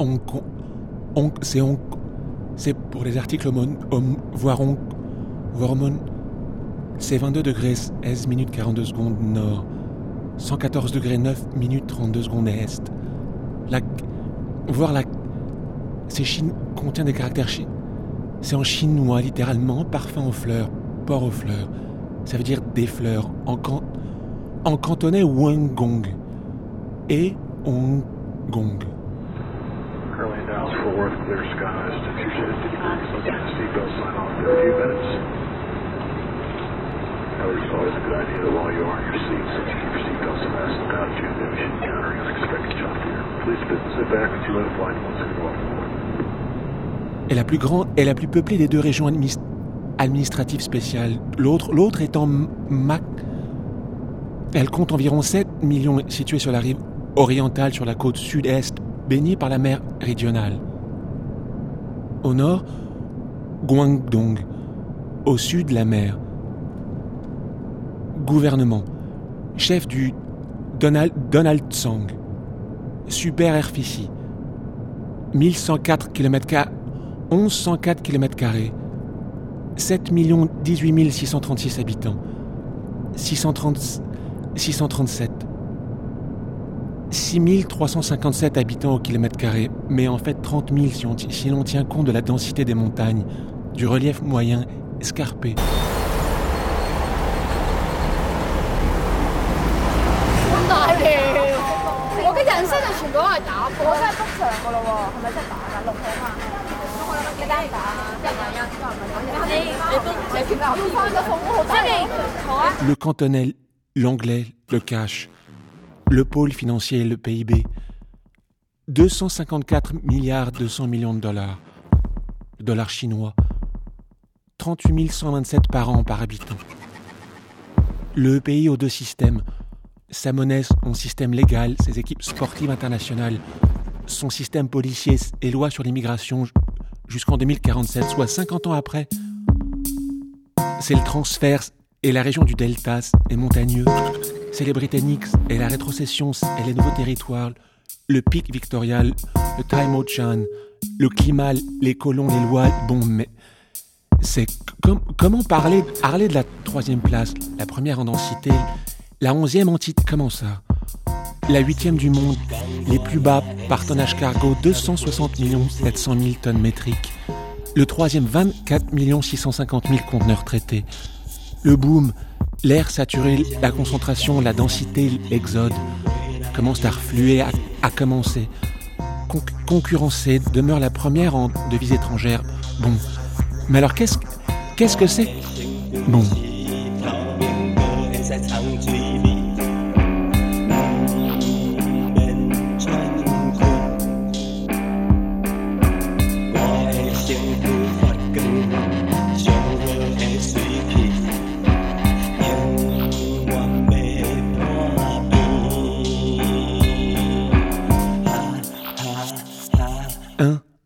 c'est pour les articles voire hormone. C'est 22 degrés 16 minutes 42 secondes nord, 114 degrés 9 minutes 32 secondes est. C'est Chine contient des caractères c'est en chinois, littéralement, parfum aux fleurs, port aux fleurs. Ça veut dire des fleurs. En cantonais, Wengong et Hong-gong. Currently Dallas Fort Worth, clear skies, temperature 50 degrees, looking at seatbelt sign off in a few minutes. It's always a good idea that while you are in your seats, that you keep your seatbelts fastened about you, that we should encounter an unexpected jump here. Please sit back and you let a flight once and go forward. est la plus grande et la plus peuplée des deux régions administratives spéciales. L'autre étant Mac. Elle compte environ 7 millions située sur la rive orientale, sur la côte sud-est, baignée par la mer Méridionale. Au nord, Guangdong. Au sud, la mer. Gouvernement. Chef du Donald Tsang. Superficie. 1104 km², 1104 km², 7 18 636 habitants, 637, 6357 habitants au km², mais en fait 30 000 si l'on tient compte de la densité des montagnes, du relief moyen escarpé. Le cantonais, l'anglais, le cash, le pôle financier, le PIB, 254 milliards 200 millions de dollars chinois, 38 127 par an par habitant. Le pays aux deux systèmes, sa monnaie, son système légal, ses équipes sportives internationales, son système policier et loi sur l'immigration jusqu'en 2047, soit 50 ans après. C'est le transfert et la région du Delta est montagneux. C'est les Britanniques et la rétrocession et les nouveaux territoires, le pic Victoria, le Time Ocean, le climat, les colons, les lois. Bon, mais c'est comment parler de la troisième place, la première en densité, la 11e en titre, comment ça? La 8e du monde, les plus bas par tonnage cargo, 260 700 000 tonnes métriques. Le 3e, 24 650 000 conteneurs traités. Le boom, l'air saturé, la concentration, la densité, l'exode commence à refluer, à commencer. Concurrencer demeure la première en devises étrangères. Bon, mais alors qu'est-ce que c'est? Bon.